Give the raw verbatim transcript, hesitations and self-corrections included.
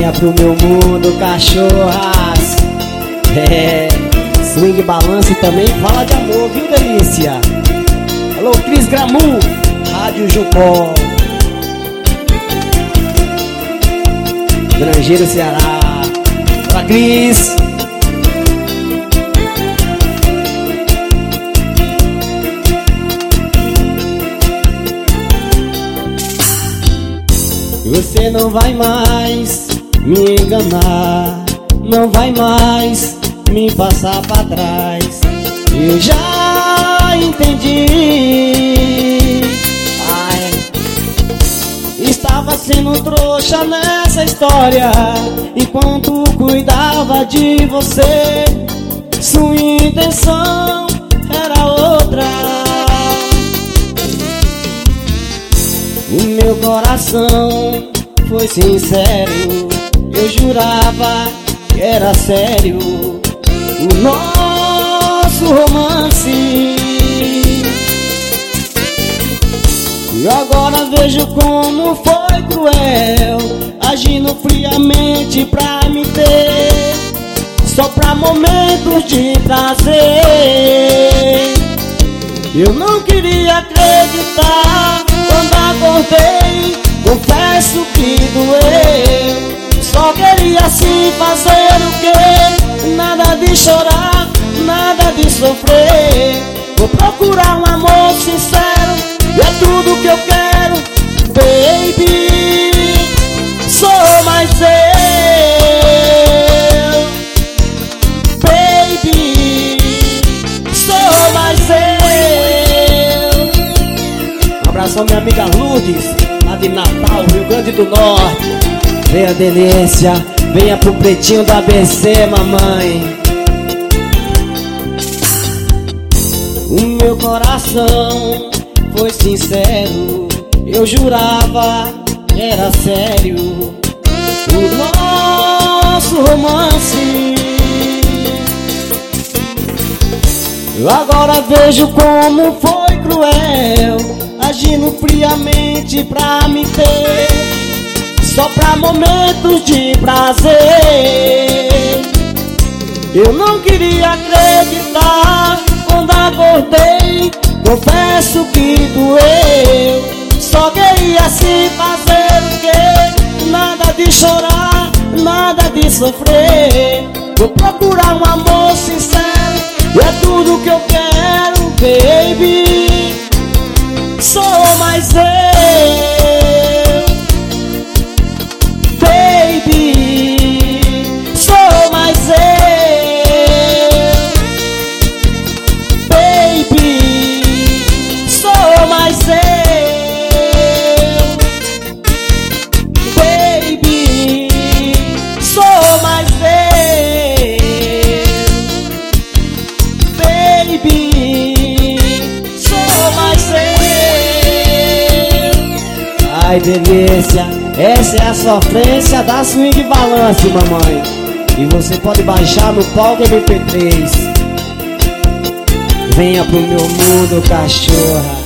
Venha pro meu mundo, cachorras. É, swing balance também fala de amor, viu, delícia? Alô, Cris Gramu, Rádio Jucó, Grangeiro, Ceará. Pra Cris. Você não vai mais me enganar, não vai mais me passar pra trás. Eu já entendi. Ai, estava sendo trouxa nessa história enquanto cuidava de você. Sua intenção era outra. O meu coração foi sincero, eu jurava que era sério o nosso romance. E agora vejo como foi cruel, agindo friamente pra me ter, só pra momentos de prazer. Eu não queria acreditar quando acordei, confesso que doeu. Só queria assim fazer o quê? Nada de chorar, nada de sofrer. Vou procurar um amor sincero, e é tudo que eu quero, baby. Sou mais eu, baby. Sou mais eu. Um abração, minha amiga Lourdes, lá de Natal, Rio Grande do Norte. Venha, delícia, venha pro pretinho da A B C, mamãe. O meu coração foi sincero, eu jurava que era sério o nosso romance. Eu agora vejo como foi cruel, agindo friamente pra me ter, só pra momentos de prazer. Eu não queria acreditar quando acordei, confesso que doeu. Só queria assim fazer o quê? Nada de chorar, nada de sofrer. Vou procurar um amor sincero, e é tudo que eu quero, baby. Sou mais eu, baby. Sou mais eu, baby. Sou mais eu, baby. Sou mais eu, baby. Sou mais eu. Ai, delícia, essa é a sofrência da Swing Balance, mamãe. E você pode baixar no Palco M P três. Venha pro meu mundo, cachorra.